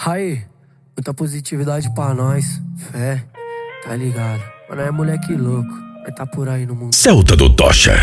Aí, muita positividade pra nós. Fé, tá ligado? Mas não é moleque louco, vai tá por aí no mundo. Celta do Tocha.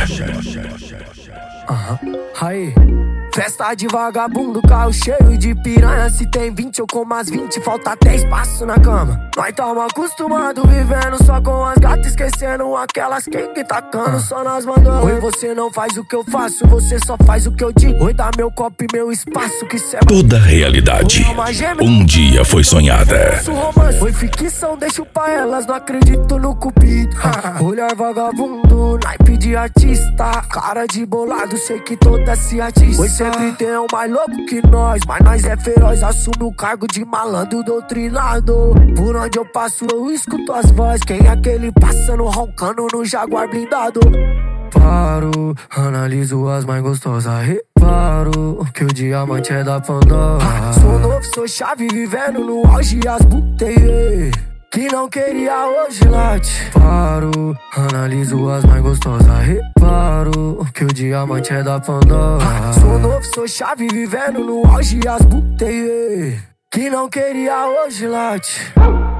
Aí, festa de vagabundo, carro cheio de piranha. Se tem 20 eu como as 20, falta até espaço na cama. Nós tamo acostumado vivendo só com as gatas, esquecendo aquelas que tacando só nas mandando. Oi, você não faz o que eu faço, você só faz o que eu digo. Oi, dá meu copo e meu espaço, que cê é... Toda realidade um dia foi sonhada. Oi, ficção, deixo pra elas, não acredito no cupido. Olhar vagabundo, naipe de artista, cara de bolado, sei que toda se atiça. Oi, sempre tem um mais louco que nós, mas nós é feroz, assume o cargo de malandro doutrinado. Por onde eu passo eu escuto as vozes, quem é aquele passando roncando no Jaguar blindado? Paro, analiso as mais gostosas, reparo que o diamante é da Pandora. Sou novo, sou chave, vivendo no auge, as butei que não queria hoje late. Paro, analiso as mais gostosas, reparo que o diamante é da Pandora. Sou novo, sou chave, vivendo no auge, as butei que não queria hoje late.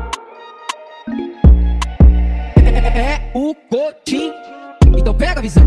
É o Cotim, então pega a visão.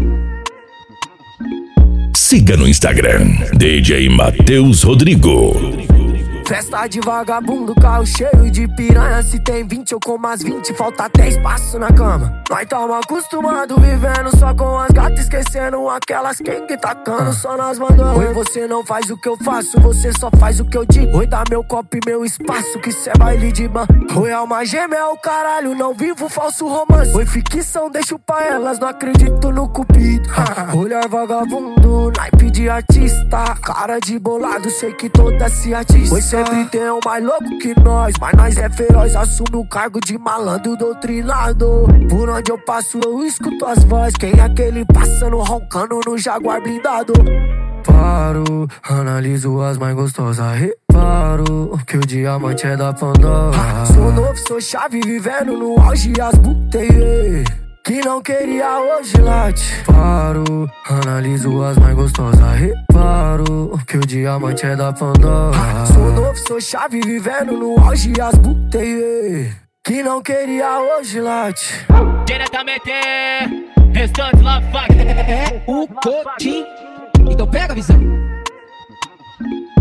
Siga no Instagram, DJ Matheus Rodrigo. Festa de vagabundo, carro cheio de piranha. Se tem 20 eu como as 20, falta até espaço na cama. Nós tamo acostumado vivendo só com as gatas, esquecendo aquelas que tacando só nas mandando. Oi, você não faz o que eu faço, você só faz o que eu digo. Oi, dá meu copo e meu espaço, que cê é baile de man. Oi, alma gêmea é o caralho, não vivo falso romance. Oi, ficção, deixo pra elas, não acredito no cupido. Olhar vagabundo, naipe de artista, cara de bolado, sei que toda se atiça. Oi, sempre tem um mais louco que nós, mas nós é feroz, assume o cargo de malandro doutrinado. Por onde eu passo eu escuto as vozes, quem é aquele passando roncando no Jaguar blindado? Paro, analiso as mais gostosas, reparo que o diamante é da Pandora. Sou novo, sou chave, vivendo no auge, as butei que não queria hoje late. Paro, analiso as mais gostosas, reparo que o diamante é da Pandora. Sou novo, sou chave, vivendo no auge, as butei que não queria hoje late. Diretamente, restante lá, é o Cotim, então pega a visão.